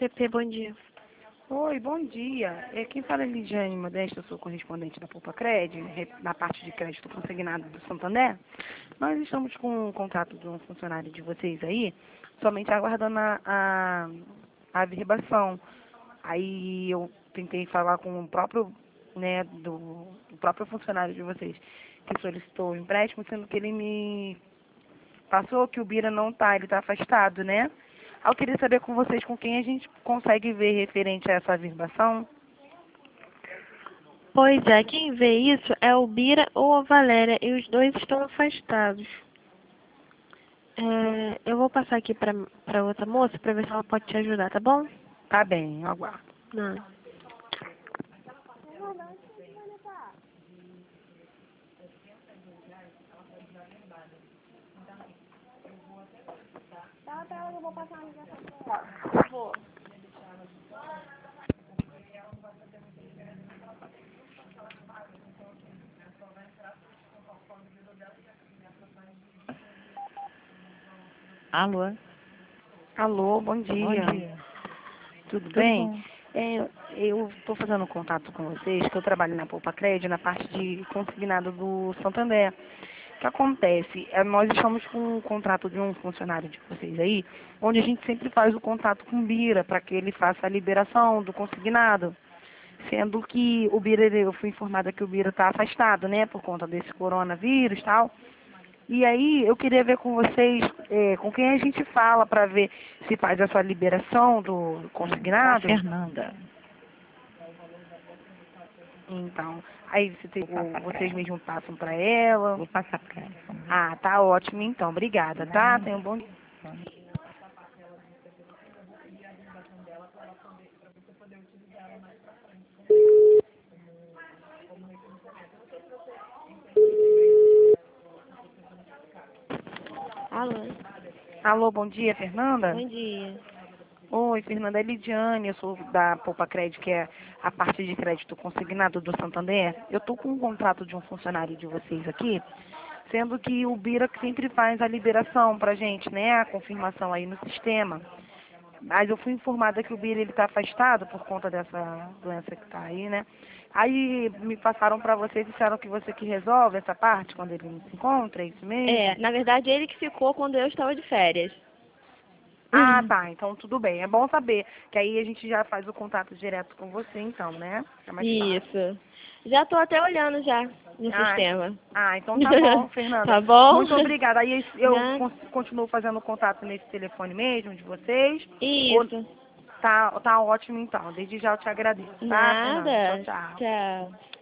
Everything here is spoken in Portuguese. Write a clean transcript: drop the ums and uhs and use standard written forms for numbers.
PP, bom dia. Oi, bom dia. Quem fala é Lidiane Modesto, eu sou correspondente da Poupa-Cred, na parte de crédito consignado do Santander. Nós estamos com um contato de um funcionário de vocês aí, somente aguardando a averbação. Aí eu tentei falar com o próprio, né, do próprio funcionário de vocês, que solicitou o empréstimo, sendo que ele me passou que o Bira não tá, ele tá afastado, né? Eu queria saber com vocês com quem a gente consegue ver referente a essa averbação. Pois é, quem vê isso é o Bira ou a Valéria, e os dois estão afastados. Eu vou passar aqui pra outra moça pra ver se ela pode te ajudar, tá bom? Tá bem, eu aguardo. Não. Alô? Alô, bom Bom dia. dia. Tudo Tudo bem? bom? Eu estou fazendo contato com vocês, que eu trabalho na Poupa-Cred, na parte de consignado do Santander. O que acontece? Nós estamos com um contrato de um funcionário de vocês aí, onde a gente sempre faz o contato com o Bira, para que ele faça a liberação do consignado. Sendo que o Bira, eu fui informada que o Bira está afastado, né, por conta desse coronavírus e tal. E aí eu queria ver com vocês, com quem a gente fala para ver se faz essa liberação do Com a consignado. Fernanda. Então, aí Vou passar pra vocês ela. mesmos passam para ela. Vou passar pra ela. Vamos ver. Ah, tá ótimo então. Obrigada, tá? Nada. Tenha um bom dia. Bom dia. Alô? Alô, bom dia, Fernanda? Bom dia. Oi, Fernanda, é Lidiane, eu sou da Poupa-Cred, que é a parte de crédito consignado do Santander. Eu estou com um contrato de um funcionário de vocês aqui, sendo que o Bira que sempre faz a liberação para gente, né, a confirmação aí no sistema. Mas eu fui informada que o Bira ele está afastado por conta dessa doença que está aí, né? Aí me passaram para vocês e disseram que você que resolve essa parte quando ele não se encontra, é isso mesmo? Na verdade, ele que ficou quando eu estava de férias. Ah, tá. Então tudo bem. É bom saber que aí a gente já faz o contato direto com você, então, né? É mais fácil. Isso. Já tô até olhando já no Ah, sistema. então tá bom, Fernanda. Tá bom? Muito obrigada. Aí eu Nada. continuo fazendo contato nesse telefone mesmo de vocês. Ou Isso. tá ótimo então. Desde já eu te agradeço, tá, Fernanda? Tchau, Nada. tchau. Tchau.